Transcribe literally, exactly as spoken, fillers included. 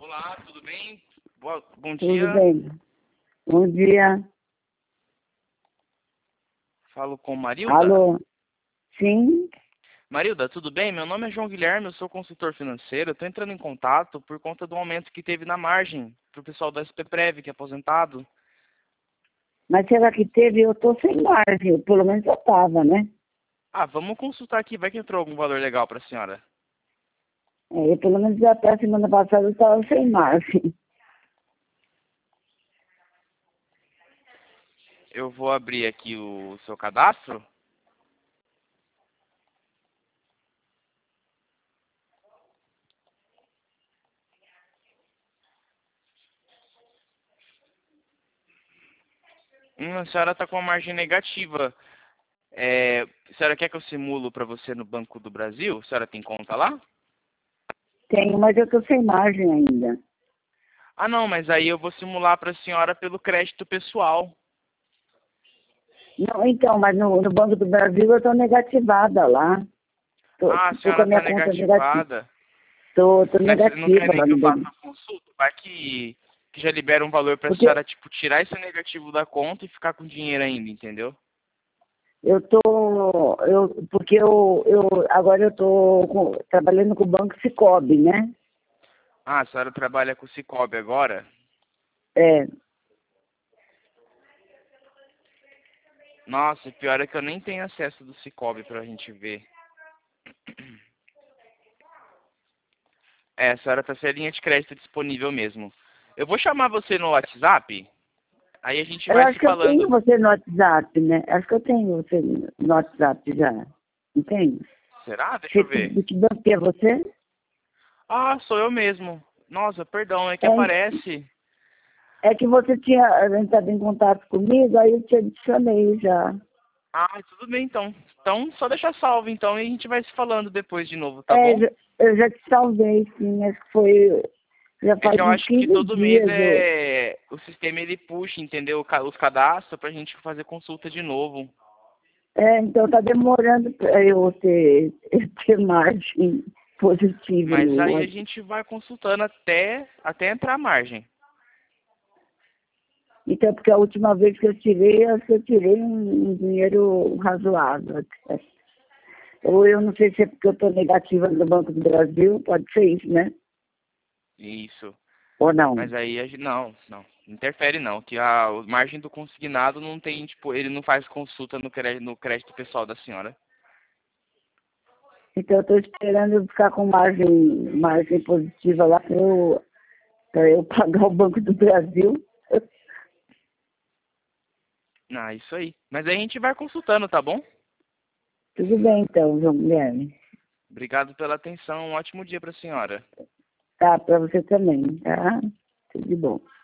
Olá, tudo bem? Boa, bom Tudo dia. bem. Bom dia. Falo com Marilda. Alô? Sim? Marilda, tudo bem? Meu nome é João Guilherme, eu sou consultor financeiro. Estou entrando em contato por conta do aumento que teve na margem para o pessoal da S P Prev, que é aposentado. Mas será que teve? Eu tô sem margem. Pelo menos eu tava, né? Ah, vamos consultar aqui, vai que entrou algum valor legal para a senhora. É, eu, pelo menos até a semana passada eu tava sem margem. Eu vou abrir aqui o seu cadastro. Hum, a senhora está com uma margem negativa. É, a senhora quer que eu simulo para você no Banco do Brasil? A senhora tem conta lá? Tenho, mas eu tô sem margem ainda. Ah, não, mas aí eu vou simular para a senhora pelo crédito pessoal. Não, então, mas no, no Banco do Brasil eu tô negativada lá. Tô, Ah, a tô com senhora a está minha conta negativa. negativada. Tô, tô Mas você não quer negativa nem lá que no eu faça Banco. a consulta? Vai que, que já libera um valor para a Porque senhora, tipo, tirar esse negativo da conta e ficar com dinheiro ainda, entendeu? eu tô, eu, porque eu, eu, agora eu tô com- trabalhando com o Banco Sicoob, né? Ah, a senhora trabalha com o Cicobi agora? É, Nossa, o pior é que eu nem tenho acesso do Cicobi pra gente ver. É, a senhora tá sem a linha de crédito disponível mesmo. Eu vou chamar você no WhatsApp, aí a gente eu vai acho se que eu tenho falando. você no WhatsApp, né? Acho que eu tenho você no WhatsApp já. Não tem? Será? Deixa Que, eu ver. de que banco que é você? Ah, sou eu mesmo. Nossa, perdão, é que É, aparece. é que você tinha entrado em contato comigo, aí eu te adicionei já. Ah, tudo bem então. Então, só deixa salvo então e a gente vai se falando depois de novo, tá É, bom? já- eu já te salvei, sim. Acho que foi. Já É que faz eu uns acho que quinze todo mês dias. Eu, é o sistema ele puxa, entendeu? Ca- Os cadastros pra gente fazer consulta de novo. é, então tá demorando para eu ter, ter margem positiva Mas no aí a outro. gente vai consultando até até entrar a margem. Então, porque a última vez que eu tirei, acho que eu tirei um, um dinheiro razoável até. Ou eu não sei se é porque eu estou negativa no Banco do Brasil, pode ser isso, né? Isso. Ou não. Mas aí a gente não, não, interfere não, que a a margem do consignado não tem, tipo, ele não faz consulta no crédito, no crédito pessoal da senhora. Então eu estou esperando eu ficar com margem, margem positiva lá para eu, pra eu pagar o Banco do Brasil. Ah, isso aí. Mas aí a gente vai consultando, tá bom? Tudo bem então, João Guilherme. Obrigado pela atenção, um ótimo dia para a senhora. Tá, para você também, tá? Tudo de bom.